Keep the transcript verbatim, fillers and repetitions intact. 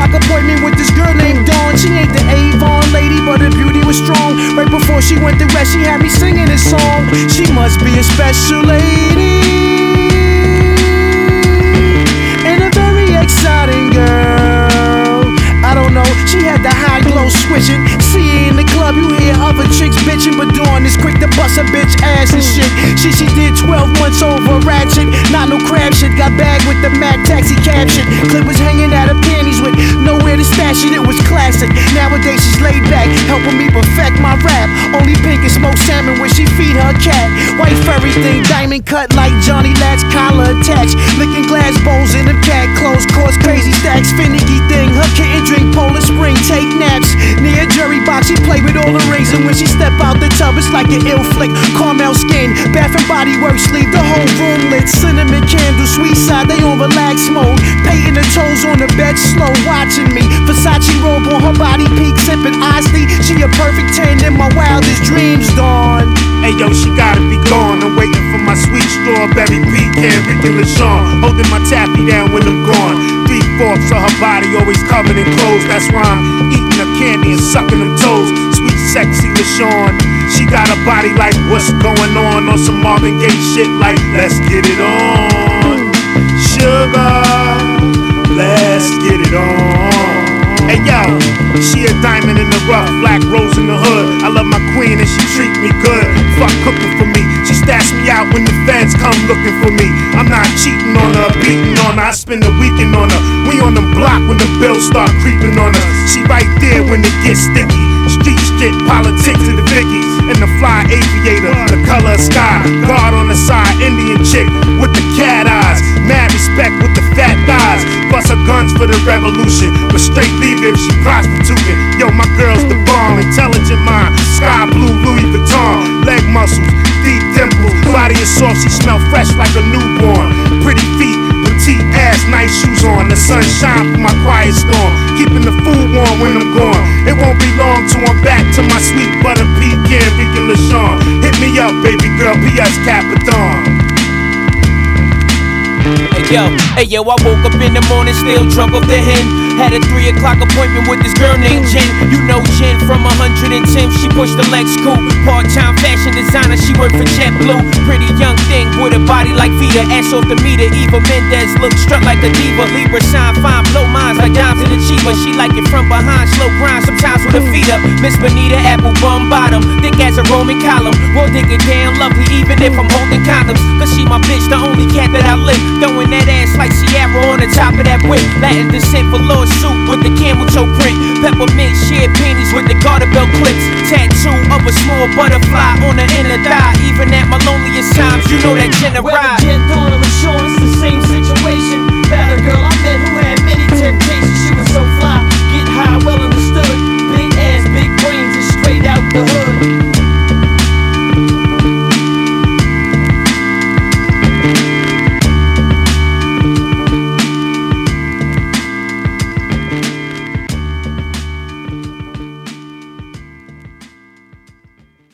o'clock appointment with this girl named Dawn. She ain't the Avon lady, but her beauty was strong. Right before she went to rest, she had me singing this song. She must be a special lady and a very exciting girl. I don't know, she had the high glow switching. See her in the club, you hear other chicks bitching, but Dawn is quick to bust a bitch ass and shit. She she did twelve months over ratchet, not no crab shit. Got bagged with the Mac taxi cab shit. Clip was hanging out her panties with nowhere to stash it. It was classic. Nowadays she's laid back, helping me perfect my rap. Only pink and smoked salmon when she feed her cat. White furry thing, diamond cut like Johnny Latch, collar attached. Licking glass bowls in them cat clothes, cause crazy stacks. Finicky thing, her kitten drink Polar Spring, take naps near a jury box. She play with all the rings, and when she step out the tub, it's like an ill flick. Caramel skin, Bath and Body Works, leave the whole room lit. Cinnamon candles, sweet side, they on relax mode. Painting the toes on the bed, slow watching me. Versace robe on her body, peak sipping Iced-Tea. She a perfect ten in my wildest dreams, Dawn. Hey yo, she gotta be gone. I'm waiting for my sweet strawberry pecan, Ricky LaShawn, holding my taffy down when I'm gone. Three fourths of her body always covered in clothes. That's why I'm eating her candy and sucking them toes. Sweet, sexy LaShawn. She got a body like what's going on on some Marvin Gaye shit like let's get it on. Sugar, let's get it on. Hey yo, she a diamond in the rough, black rose in the hood. I love my queen and she treat me good. Fuck cooking for me, she stash me out when the feds come looking for me. I'm not cheating on her, beating on her. I spend the weekend on her. We on the block when the bills start creeping on us. She right there when it gets sticky. Street shit, politics to the Vickies. And the fly aviator, the color of sky. Guard on the side, Indian chick with the cat eyes. Mad respect with the fat thighs. Bust her guns for the revolution, but straight leave if she prostituting. Yo, my girl's the bomb, intelligent mind. Sky blue Louis Vuitton, leg muscles, deep dimples. Body is soft, she smell fresh like a newborn. Pretty feet, petite ass, nice shoes on. The sun shine for my quiet storm. Keeping the food warm when I'm gone. It won't be long till I'm back to my sweet butter pecan, Ricky LaShawn. Hit me up, baby girl, P S Capitan. Hey yo, hey yo, I woke up in the morning still drunk off the hen. Had a three o'clock appointment with this girl named Jen. You know Jen from one hundred ten, she pushed the Lex coupe. Part-time fashion designer, she worked for JetBlue. Pretty young thing with a body like Vita. Ass off the meter, Eva Mendes look struck like a diva. Libra sign, fine, blow minds like dimes in the Chiba. She like it from behind, slow grind, sometimes with her feet up. Miss Bonita, apple bum bottom, thick as a Roman column. We'll dig it down lovely even if I'm holding condoms. Cause she my bitch, the only cat that I live. Throwing that ass like Sierra on the top of that whip. Latin descent for Lord suit with the camel toe print. Peppermint sheer panties with the garter belt clips. Tattoo of a small butterfly on the inner thigh. Even at my loneliest times, you know that Jenna ride.